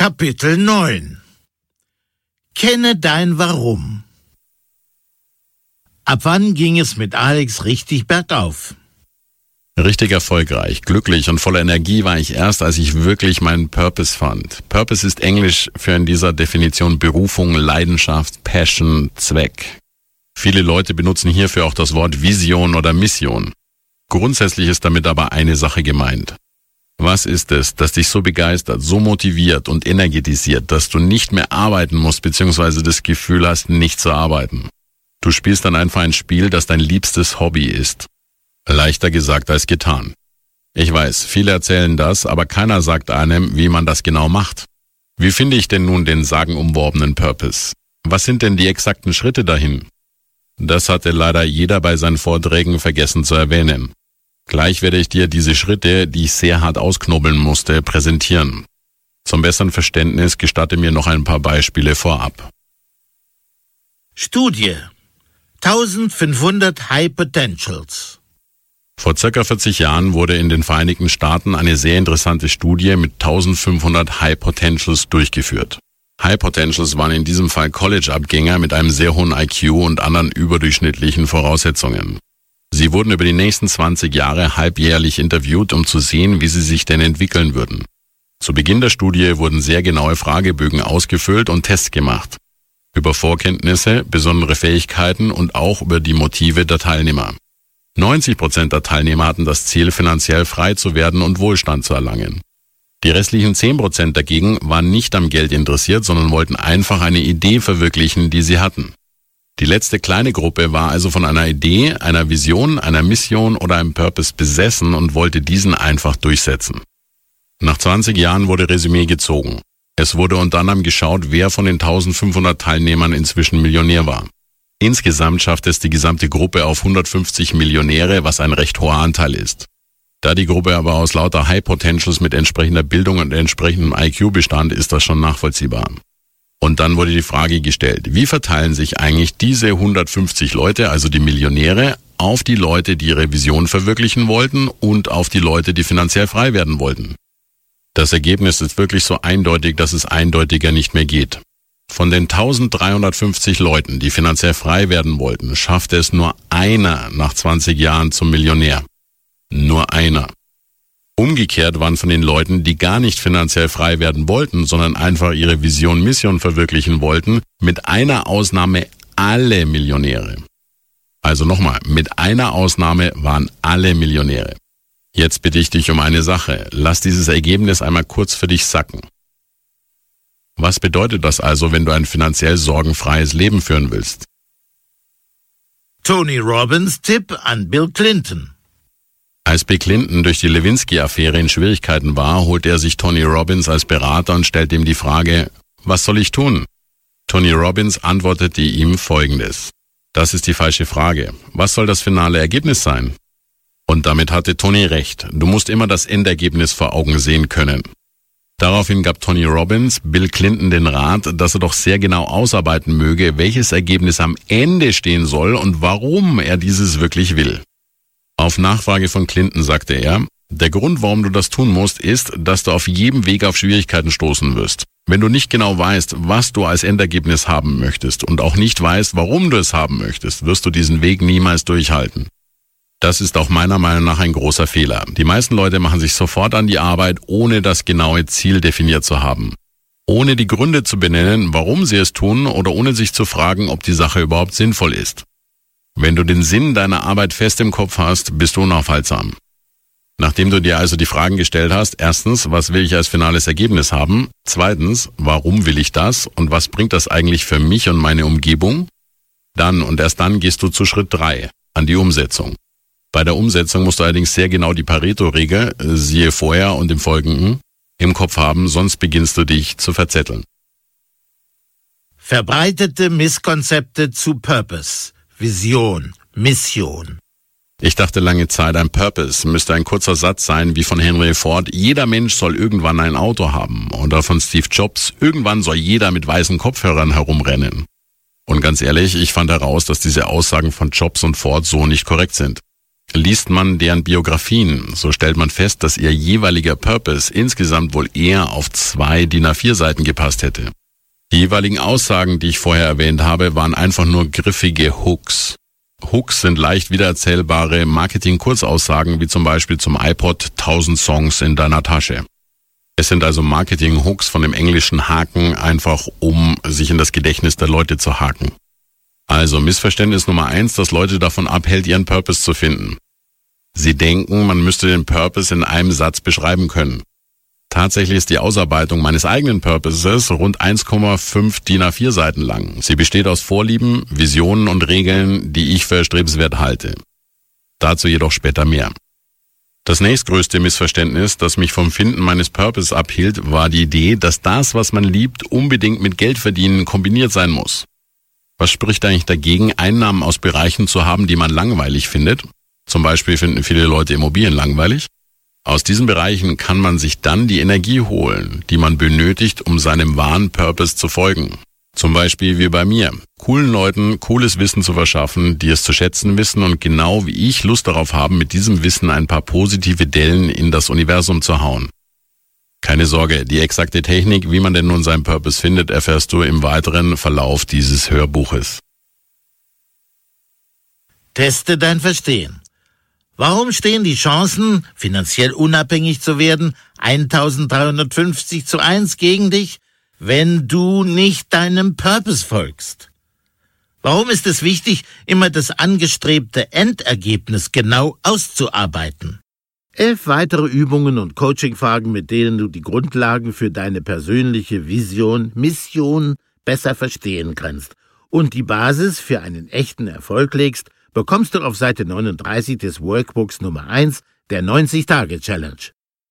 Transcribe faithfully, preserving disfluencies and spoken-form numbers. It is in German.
Kapitel neun. Kenne dein Warum. Ab wann ging es mit Alex richtig bergauf? Richtig erfolgreich, glücklich und voller Energie war ich erst, als ich wirklich meinen Purpose fand. Purpose ist Englisch für in dieser Definition Berufung, Leidenschaft, Passion, Zweck. Viele Leute benutzen hierfür auch das Wort Vision oder Mission. Grundsätzlich ist damit aber eine Sache gemeint. Was ist es, das dich so begeistert, so motiviert und energetisiert, dass du nicht mehr arbeiten musst bzw. das Gefühl hast, nicht zu arbeiten? Du spielst dann einfach ein Spiel, das dein liebstes Hobby ist. Leichter gesagt als getan. Ich weiß, viele erzählen das, aber keiner sagt einem, wie man das genau macht. Wie finde ich denn nun den sagenumworbenen Purpose? Was sind denn die exakten Schritte dahin? Das hatte leider jeder bei seinen Vorträgen vergessen zu erwähnen. Gleich werde ich dir diese Schritte, die ich sehr hart ausknobeln musste, präsentieren. Zum besseren Verständnis gestatte mir noch ein paar Beispiele vorab. Studie. eintausendfünfhundert High Potentials. Vor circa vierzig Jahren wurde in den Vereinigten Staaten eine sehr interessante Studie mit eintausendfünfhundert High Potentials durchgeführt. High Potentials waren in diesem Fall College-Abgänger mit einem sehr hohen I Q und anderen überdurchschnittlichen Voraussetzungen. Sie wurden über die nächsten zwanzig Jahre halbjährlich interviewt, um zu sehen, wie sie sich denn entwickeln würden. Zu Beginn der Studie wurden sehr genaue Fragebögen ausgefüllt und Tests gemacht. Über Vorkenntnisse, besondere Fähigkeiten und auch über die Motive der Teilnehmer. neunzig Prozent der Teilnehmer hatten das Ziel, finanziell frei zu werden und Wohlstand zu erlangen. Die restlichen zehn Prozent dagegen waren nicht am Geld interessiert, sondern wollten einfach eine Idee verwirklichen, die sie hatten. Die letzte kleine Gruppe war also von einer Idee, einer Vision, einer Mission oder einem Purpose besessen und wollte diesen einfach durchsetzen. Nach zwanzig Jahren wurde Resümee gezogen. Es wurde unter anderem geschaut, wer von den eintausendfünfhundert Teilnehmern inzwischen Millionär war. Insgesamt schaffte es die gesamte Gruppe auf hundertfünfzig Millionäre, was ein recht hoher Anteil ist. Da die Gruppe aber aus lauter High Potentials mit entsprechender Bildung und entsprechendem I Q bestand, ist das schon nachvollziehbar. Und dann wurde die Frage gestellt, wie verteilen sich eigentlich diese hundertfünfzig Leute, also die Millionäre, auf die Leute, die ihre Vision verwirklichen wollten und auf die Leute, die finanziell frei werden wollten? Das Ergebnis ist wirklich so eindeutig, dass es eindeutiger nicht mehr geht. Von den eintausenddreihundertfünfzig Leuten, die finanziell frei werden wollten, schaffte es nur einer nach zwanzig Jahren zum Millionär. Nur einer. Umgekehrt waren von den Leuten, die gar nicht finanziell frei werden wollten, sondern einfach ihre Vision, Mission verwirklichen wollten, mit einer Ausnahme alle Millionäre. Also nochmal, mit einer Ausnahme waren alle Millionäre. Jetzt bitte ich dich um eine Sache. Lass dieses Ergebnis einmal kurz für dich sacken. Was bedeutet das also, wenn du ein finanziell sorgenfreies Leben führen willst? Tony Robbins Tipp an Bill Clinton. Als Bill Clinton durch die Lewinsky-Affäre in Schwierigkeiten war, holte er sich Tony Robbins als Berater und stellte ihm die Frage, was soll ich tun? Tony Robbins antwortete ihm Folgendes. Das ist die falsche Frage. Was soll das finale Ergebnis sein? Und damit hatte Tony recht. Du musst immer das Endergebnis vor Augen sehen können. Daraufhin gab Tony Robbins Bill Clinton den Rat, dass er doch sehr genau ausarbeiten möge, welches Ergebnis am Ende stehen soll und warum er dieses wirklich will. Auf Nachfrage von Clinton sagte er, der Grund, warum du das tun musst, ist, dass du auf jedem Weg auf Schwierigkeiten stoßen wirst. Wenn du nicht genau weißt, was du als Endergebnis haben möchtest und auch nicht weißt, warum du es haben möchtest, wirst du diesen Weg niemals durchhalten. Das ist auch meiner Meinung nach ein großer Fehler. Die meisten Leute machen sich sofort an die Arbeit, ohne das genaue Ziel definiert zu haben. Ohne die Gründe zu benennen, warum sie es tun oder ohne sich zu fragen, ob die Sache überhaupt sinnvoll ist. Wenn du den Sinn deiner Arbeit fest im Kopf hast, bist du unaufhaltsam. Nachdem du dir also die Fragen gestellt hast, erstens, was will ich als finales Ergebnis haben? Zweitens, warum will ich das und was bringt das eigentlich für mich und meine Umgebung? Dann und erst dann gehst du zu Schritt drei, an die Umsetzung. Bei der Umsetzung musst du allerdings sehr genau die Pareto-Regel, siehe vorher und im Folgenden, im Kopf haben, sonst beginnst du dich zu verzetteln. Verbreitete Misskonzepte zu Purpose, Vision, Mission. Ich dachte lange Zeit, ein Purpose müsste ein kurzer Satz sein wie von Henry Ford, jeder Mensch soll irgendwann ein Auto haben, oder von Steve Jobs, irgendwann soll jeder mit weißen Kopfhörern herumrennen. Und ganz ehrlich, ich fand heraus, dass diese Aussagen von Jobs und Ford so nicht korrekt sind. Liest man deren Biografien, so stellt man fest, dass ihr jeweiliger Purpose insgesamt wohl eher auf zwei D I N A vier Seiten gepasst hätte. Die jeweiligen Aussagen, die ich vorher erwähnt habe, waren einfach nur griffige Hooks. Hooks sind leicht wiedererzählbare Marketing-Kurzaussagen, wie zum Beispiel zum iPod tausend Songs in deiner Tasche. Es sind also Marketing-Hooks von dem englischen Haken, einfach um sich in das Gedächtnis der Leute zu haken. Also Missverständnis Nummer eins, das Leute davon abhält, ihren Purpose zu finden. Sie denken, man müsste den Purpose in einem Satz beschreiben können. Tatsächlich ist die Ausarbeitung meines eigenen Purposes rund eins Komma fünf D I N A vier Seiten lang. Sie besteht aus Vorlieben, Visionen und Regeln, die ich für erstrebenswert halte. Dazu jedoch später mehr. Das nächstgrößte Missverständnis, das mich vom Finden meines Purpose abhielt, war die Idee, dass das, was man liebt, unbedingt mit Geldverdienen kombiniert sein muss. Was spricht eigentlich dagegen, Einnahmen aus Bereichen zu haben, die man langweilig findet? Zum Beispiel finden viele Leute Immobilien langweilig. Aus diesen Bereichen kann man sich dann die Energie holen, die man benötigt, um seinem wahren Purpose zu folgen. Zum Beispiel wie bei mir. Coolen Leuten cooles Wissen zu verschaffen, die es zu schätzen wissen und genau wie ich Lust darauf haben, mit diesem Wissen ein paar positive Dellen in das Universum zu hauen. Keine Sorge, die exakte Technik, wie man denn nun seinen Purpose findet, erfährst du im weiteren Verlauf dieses Hörbuches. Teste dein Verstehen. Warum stehen die Chancen, finanziell unabhängig zu werden, eintausenddreihundertfünfzig zu eins gegen dich, wenn du nicht deinem Purpose folgst? Warum ist es wichtig, immer das angestrebte Endergebnis genau auszuarbeiten? Elf weitere Übungen und Coaching-Fragen, mit denen du die Grundlagen für deine persönliche Vision, Mission besser verstehen kannst und die Basis für einen echten Erfolg legst, bekommst du auf Seite neununddreißig des Workbooks Nummer eins der neunzig Tage Challenge.